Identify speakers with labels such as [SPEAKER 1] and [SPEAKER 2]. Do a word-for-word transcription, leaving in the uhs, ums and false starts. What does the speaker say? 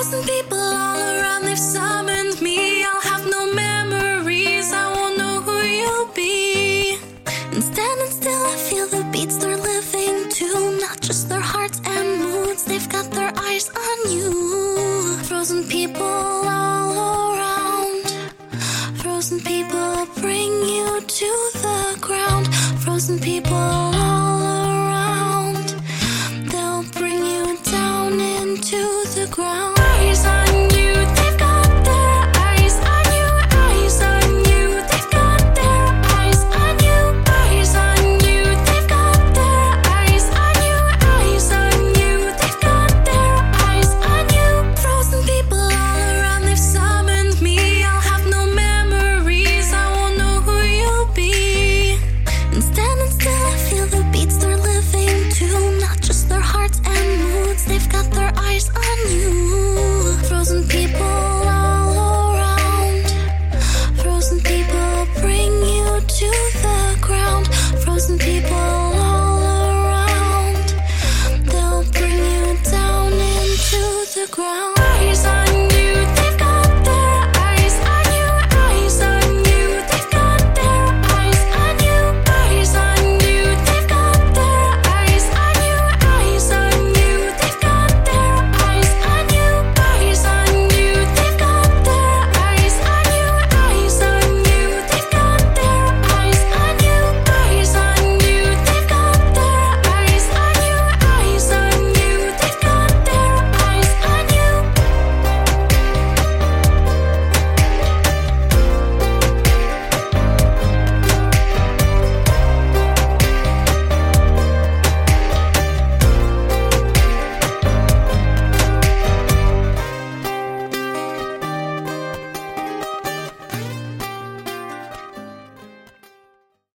[SPEAKER 1] Frozen people all around, they've summoned me. I'll have no memories, I won't know who you'll be. And standing still, I feel the beats they're living too. Not just their hearts and moods, they've got their eyes on you. Frozen people all around, frozen people bring you to the ground. Frozen people all around, they'll bring you down into the ground. Eyes on you, they've got their eyes on you. Eyes on you, they've got their eyes on you. Eyes on you, they've got their eyes on you. Eyes on you, they've got their eyes on you. Frozen people all around, they've summoned me. I'll have no memories, I won't know who you'll be. And standing still, I feel the beats they're living too. Not just their hearts and moods, they've got their eyes on you. Frozen people all around, frozen people bring you to the ground. Frozen people all around, they'll bring you down into the ground.